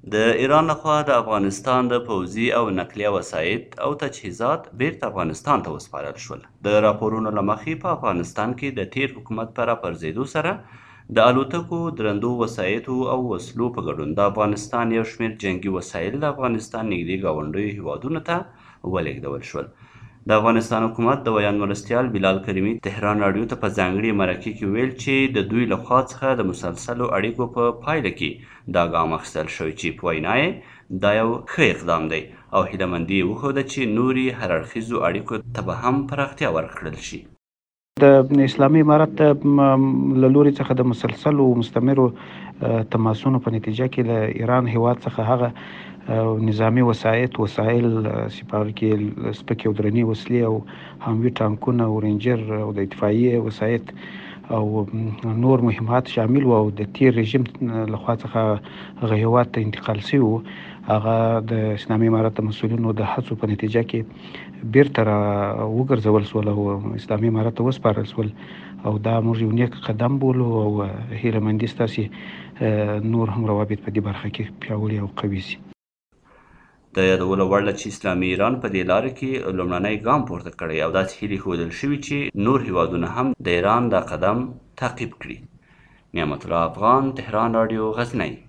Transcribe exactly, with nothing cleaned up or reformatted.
د ایران لخوا د افغانستان د پوځي او نقلیه وسایط او تجهیزات بیرته افغانستان ته وسپارل شول. د راپورونو له مخې په افغانستان کې د تیر حکومت په راپرځېدو سره د الوتکو، درندو وسایطو او وسلو په ګډون د افغانستان یو شمېر جنګي وسایل د افغانستان نږدې ګاونډیو هیوادونو ته ولېږدول شول. د افغانستان حکومت د ویان مرستیال بلال کریمي تهران راډیو ته په ځانګړې مرکې کې ویل چې د دوی له خوا څخه د مسلسلو اړیکو په پایله کې دا ګام اخیستل شوی چې په وینا یې دا یو ښه اقدام دی او هیلهمندي یې وښوده چې نورې هراړخیزو اړیکو ته به هم پراختیا ورکړل شي. د اسلامي امارت له لوري څخه د مسلسلو مستمرو تماسونو په نتیجه کې د ایران هیواد څخه هغه نظامی وسایط وسایل سپارل کې سپکې او درنې وسلې او حموي ټانکونه او رینجر او د اتفاقیې وسایط او نور مهمات شامل وو او د تیر رژیم لخوا څخه هغه هیواد ته انتقال شوي وو. هغه د اسلامي امارت د مسؤلینو د هڅو په نتیجه کې بیرته را وګرځول شول او اسلامي امارت ته وسپارل شول او دا موږ یو نیک قدم بولو او هیلهمندي ستاسې نور هم روابط په دې برخه کې پیاوړي او قوي شي. د یادولو وړ ده چې اسلامي ایران په دې لاره کې لومړنی ګام پورته کړی او داسې هیلې ښودل شوي چې نور هیوادونه هم د ایران دا قدم تعقیب کړي. نعمت الله افغان، تهران راډیو، غزنی.